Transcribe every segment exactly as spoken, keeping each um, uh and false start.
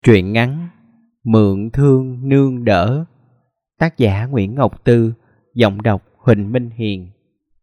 Truyện ngắn Mượn Thương Nương Đỡ. Tác giả Nguyễn Ngọc Tư. Giọng đọc Huỳnh Minh Hiền.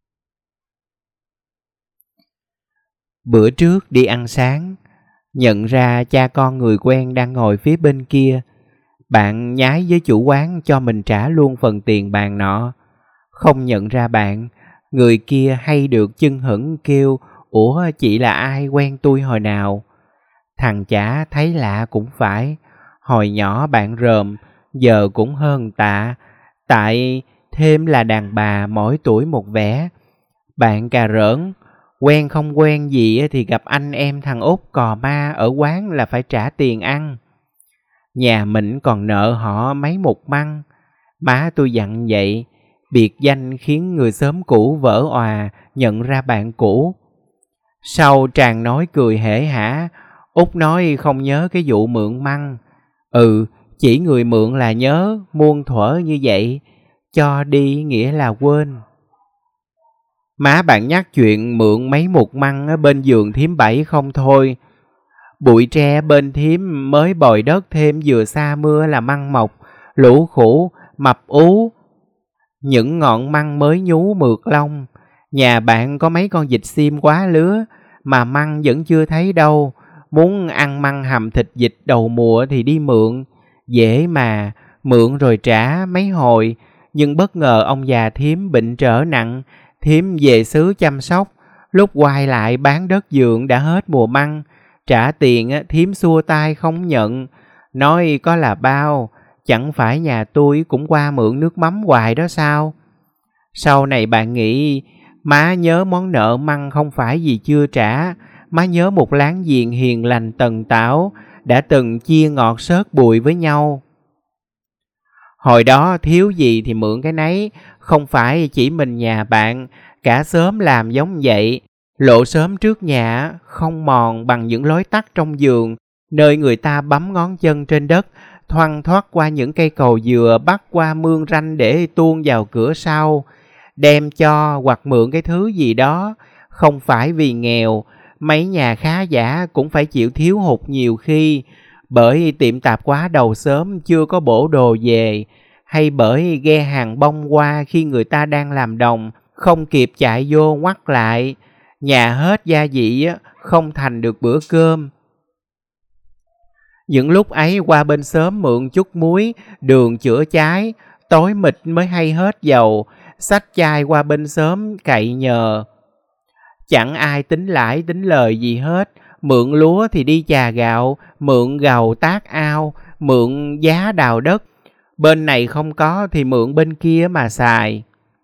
Bữa trước đi ăn sáng, nhận ra cha con người quen đang ngồi phía bên kia. Bạn nhái với chủ quán cho mình trả luôn phần tiền bàn nọ. Không nhận ra bạn, người kia hay được chưng hửng kêu: "Ủa, chị là ai, quen tôi hồi nào?" Thằng chả thấy lạ cũng phải. Hồi nhỏ bạn rờm, giờ cũng hơn tạ. Tại thêm là đàn bà mỗi tuổi một vẻ. Bạn cà rỡn, quen không quen gì thì gặp anh em thằng Út cò ma ở quán là phải trả tiền ăn. Nhà mình còn nợ họ mấy một măng. Má tôi dặn vậy, biệt danh khiến người xóm cũ vỡ òa nhận ra bạn cũ. Sau tràng nói cười hể hả, Út nói không nhớ cái vụ mượn măng. Ừ, chỉ người mượn là nhớ, muôn thuở như vậy, cho đi nghĩa là quên. Má bạn nhắc chuyện mượn mấy một măng ở bên giường thím Bảy không thôi. Bụi tre bên thím mới bồi đất thêm vừa xa mưa là măng mọc, lũ khủ, mập ú. Những ngọn măng mới nhú mượt lông. Nhà bạn có mấy con vịt xiêm quá lứa, mà măng vẫn chưa thấy đâu. Muốn ăn măng hầm thịt vịt đầu mùa thì đi mượn. Dễ mà, mượn rồi trả mấy hồi. Nhưng bất ngờ ông già thím bệnh trở nặng, thím về xứ chăm sóc. Lúc quay lại bán đất vườn đã hết mùa măng. Trả tiền thím xua tay không nhận, nói có là bao, chẳng phải nhà tôi cũng qua mượn nước mắm hoài đó sao? Sau này bạn nghĩ, má nhớ món nợ măng không phải vì chưa trả. Má nhớ một láng giềng hiền lành tần tảo, đã từng chia ngọt xớt bùi với nhau. Hồi đó thiếu gì thì mượn cái nấy, không phải chỉ mình nhà bạn, cả xóm làm giống vậy. Lộ xóm trước nhà không mòn bằng những lối tắt trong vườn, nơi người ta bấm ngón chân trên đất, thoăn thoắt qua những cây cầu dừa bắt qua mương ranh để tuôn vào cửa sau. Đem cho hoặc mượn cái thứ gì đó, không phải vì nghèo, mấy nhà khá giả cũng phải chịu thiếu hụt nhiều khi, bởi tiệm tạp hóa đầu xóm chưa có bổ đồ về, hay bởi ghe hàng bông qua khi người ta đang làm đồng, không kịp chạy vô ngoắt lại. Nhà hết gia vị không thành được bữa cơm. Những lúc ấy qua bên xóm mượn chút muối, đường chữa cháy, tối mịt mới hay hết dầu, xách chai qua bên xóm cậy nhờ. Chẳng ai tính lãi tính lời gì hết, mượn lúa thì đi chà gạo, mượn gầu tác ao, mượn giá đào đất. Bên này không có thì mượn bên kia mà xài.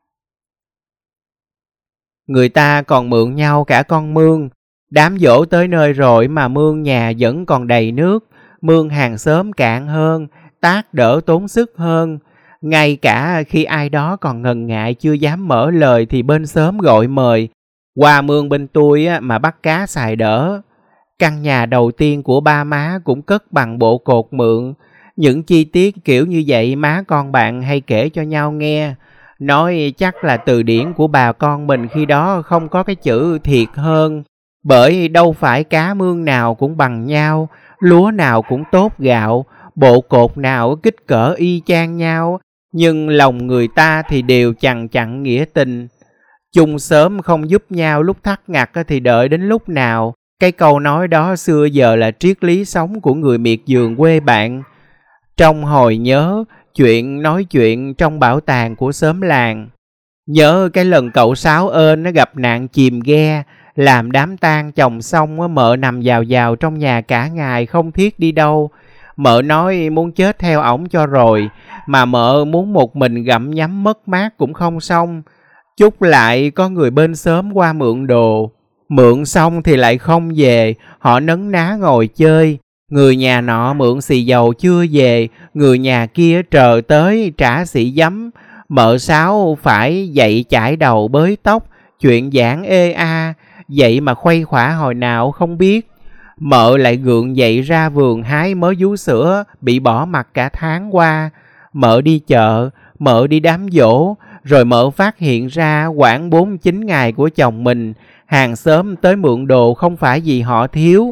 Người ta còn mượn nhau cả con mương. Đám giỗ tới nơi rồi mà mương nhà vẫn còn đầy nước. Mương hàng xóm cạn hơn, tác đỡ tốn sức hơn. Ngay cả khi ai đó còn ngần ngại chưa dám mở lời thì bên xóm gọi mời. Qua mương bên tôi mà bắt cá xài đỡ. Căn nhà đầu tiên của ba má cũng cất bằng bộ cột mượn. Những chi tiết kiểu như vậy má con bạn hay kể cho nhau nghe. Nói chắc là từ điển của bà con mình khi đó không có cái chữ thiệt hơn. Bởi đâu phải cá mương nào cũng bằng nhau, lúa nào cũng tốt gạo, bộ cột nào kích cỡ y chang nhau. Nhưng lòng người ta thì đều chằng chặn nghĩa tình. Chung xóm không giúp nhau lúc thắt ngặt thì đợi đến lúc nào. Cái câu nói đó xưa giờ là triết lý sống của người miệt vườn quê bạn. Trong hồi nhớ, chuyện nói chuyện trong bảo tàng của xóm làng. Nhớ cái lần cậu Sáu ơn nó gặp nạn chìm ghe, làm đám tang chồng xong mợ nằm vào vào trong nhà cả ngày không thiết đi đâu. Mợ nói muốn chết theo ổng cho rồi, mà mợ muốn một mình gặm nhấm mất mát cũng không xong. Chúc lại có người bên xóm qua mượn đồ. Mượn xong thì lại không về, họ nấn ná ngồi chơi. Người nhà nọ mượn xì dầu chưa về, người nhà kia trờ tới trả xị giấm. Mợ Sáu phải dậy chải đầu bới tóc, chuyện giảng ê a, vậy mà khuây khỏa hồi nào không biết. Mợ lại gượng dậy ra vườn hái mớ vú sữa bị bỏ mặc cả tháng qua. Mợ đi chợ, mợ đi đám giỗ, rồi mợ phát hiện ra khoảng bốn chín ngày của chồng mình, hàng xóm tới mượn đồ không phải vì họ thiếu.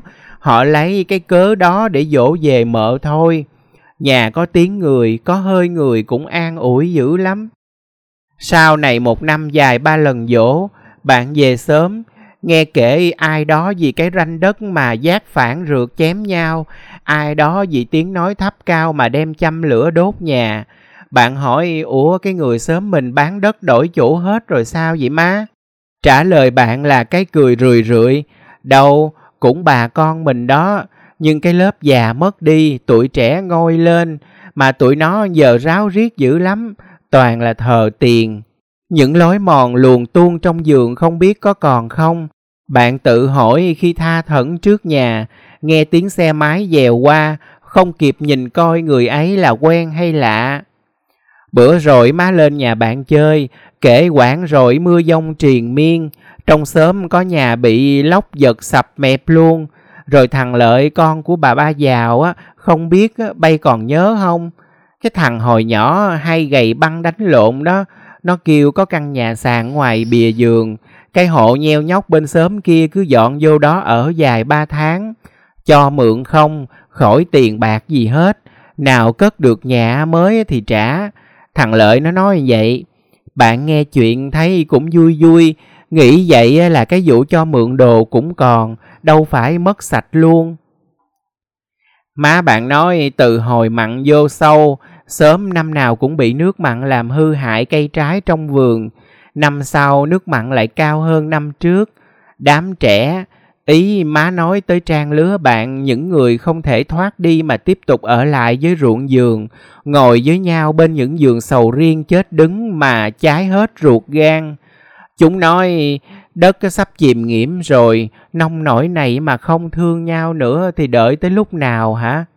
họ lấy cái cớ đó để dỗ về mợ thôi. Nhà có tiếng người, có hơi người cũng an ủi dữ lắm. Sau này một năm dài ba lần dỗ, bạn về sớm, nghe kể ai đó vì cái ranh đất mà giác phản rượt chém nhau, ai đó vì tiếng nói thấp cao mà đem châm lửa đốt nhà. Bạn hỏi, ủa cái người xóm mình bán đất đổi chủ hết rồi sao vậy má? Trả lời bạn là cái cười rười rượi, đâu cũng bà con mình đó, nhưng cái lớp già mất đi, tuổi trẻ ngôi lên, mà tụi nó giờ ráo riết dữ lắm, toàn là thờ tiền. Những lối mòn luồn tuôn trong giường không biết có còn không. Bạn tự hỏi khi tha thẩn trước nhà, nghe tiếng xe máy dèo qua, không kịp nhìn coi người ấy là quen hay lạ. Bữa rồi má lên nhà bạn chơi, kể quãng rồi mưa giông triền miên, trong xóm có nhà bị lốc giật sập mẹp luôn. Rồi thằng Lợi con của bà ba giàu á, không biết á, bay còn nhớ không? Cái thằng hồi nhỏ hay gầy băng đánh lộn đó, nó kêu có căn nhà sàn ngoài bìa giường, cái hộ nheo nhóc bên xóm kia cứ dọn vô đó ở dài ba tháng. Cho mượn không, khỏi tiền bạc gì hết, nào cất được nhà mới thì trả. Thằng Lợi nó nói vậy. Bạn nghe chuyện thấy cũng vui vui, nghĩ vậy là cái vụ cho mượn đồ cũng còn, đâu phải mất sạch luôn. Má bạn nói từ hồi mặn vô sâu, sớm năm nào cũng bị nước mặn làm hư hại cây trái trong vườn. Năm sau nước mặn lại cao hơn năm trước. Đám trẻ, ý má nói tới trang lứa bạn, những người không thể thoát đi mà tiếp tục ở lại với ruộng vườn, ngồi với nhau bên những vườn sầu riêng chết đứng mà cháy hết ruột gan. Chúng nói đất sắp chìm nghiễm rồi, nông nổi này mà không thương nhau nữa thì đợi tới lúc nào hả?